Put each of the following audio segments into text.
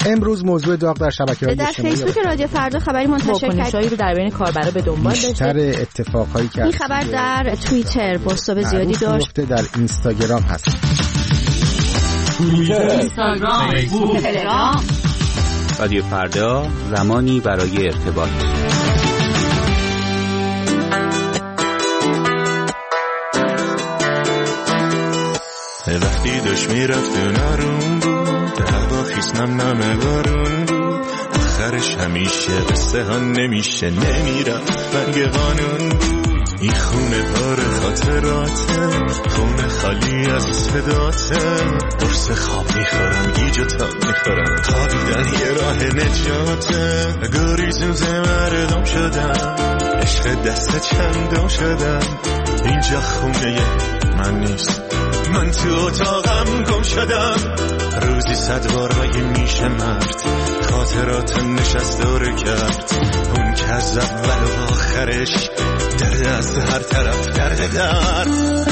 امروز موضوع داغ در شبکه‌های اجتماعی در فیسبوک رادیو فردا خبری منتشر کرد رو در بین کاربرا به دنبال داشته. بیشتر اتفاقایی که این خبر در توییتر بازتاب زیادی داشت. در اینستاگرام هست. توییتر، اینستاگرام، فیسبوک، تلگرام. رادیو فردا، زمانی برای ارتباط. وقتی داشت میرفت و نارون بود، هوا خیس نم نم بارون بود، آخرش همیشه قصه ها نمیشه نمیرفت مرگ قانون بود. این خونه پر خاطراته، خونه خالی از صداته، قرص خواب میخورم گیج و تاب میخورم، خوابیدن یه راه نجاته. گریزوز مردم شدم، عشق دست چندم شدم، اینجا خونه من نیست، من تو اتاقم گم شدم. روزی 100 بار مگه میشه مرد خاطراتم نشست داره کرد، اون که از اول و آخرش درد از هر طرف درد درد.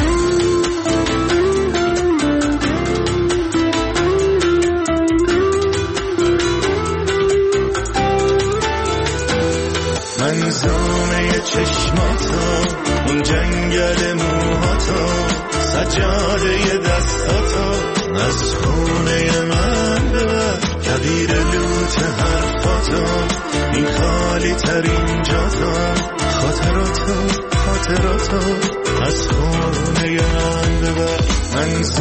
منظومه چشماتو، اون جنگل موهاتو، سجاده دستاتو، از خونه من ببر کبیر لوت حرفاتو، این خالی ترین جاتو، خاطراتو از خونه من ببر.